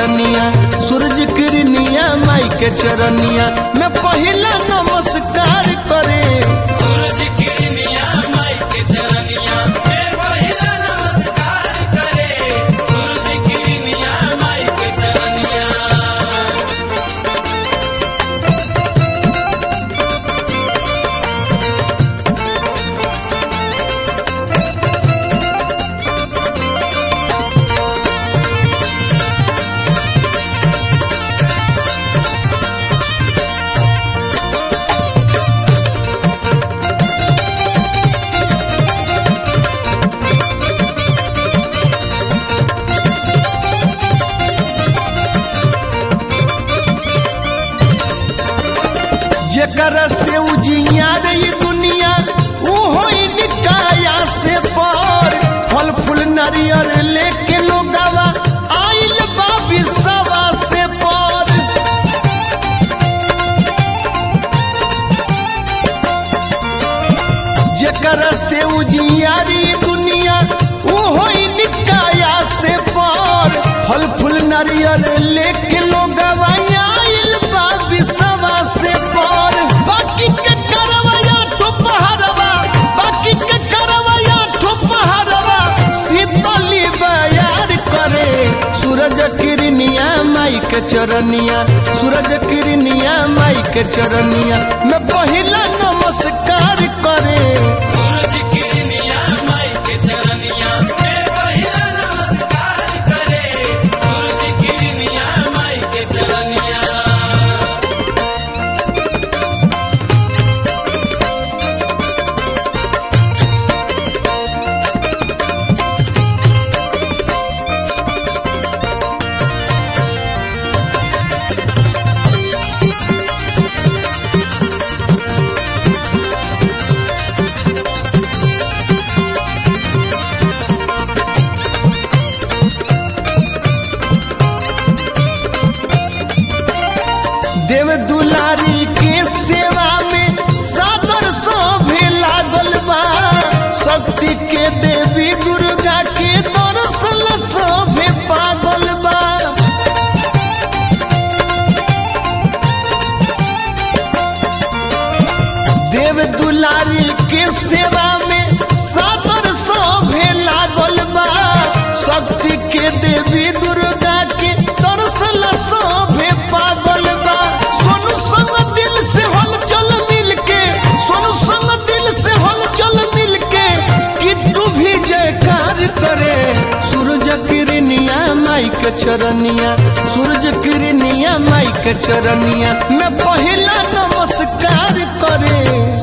चरनिया सूरज किरनिया माई के चरनिया में पहला नमस्कार करे सूरज किरनिया माई के चरनिया में पहला नमस्कार करे सूरज किरनिया माई के चरनिया। जेकरा से उजियार ये दुनिया वो होई निकाया से पर फल फूल नारियर लेके लोगावा आइल बा बिसवा से पर जेकरा से उजियार ये दुनिया वो होई निकाया से पर फल फूल नारियर लेके लोगावा आइल बा बिसवा से पर बाकी के करवया ठोपहरवा बाकी के करवया ठोपहरवा शीतली बयार करे सूरज किरनिया माई के चरनिया सूरज किरनिया माई के चरनिया में पहला नमस्कार करे सूरज किरनिया माई के चरनिया में पहला नमस्कार करे सूरज किरनिया माई के चरनिया। देव दुलारी के सेवा में सादर शोभे लागल बा शक्ति के देवी दुर्गा के दर्शन शोभे पागल बा देव दुलारी के सेवा में सादर शोभे लागल बा शक्ति के देवी दुर्गा के दर्शन शोभे पागल बा सोनू संग दिल से हलचल मिलके सोनू संग दिल से हलचल मिलके किट्टू भी जयकार करे सूरज किरनिया माई के चरनिया सूरज किरनिया माई के चरनिया में पहला नमस्कार करे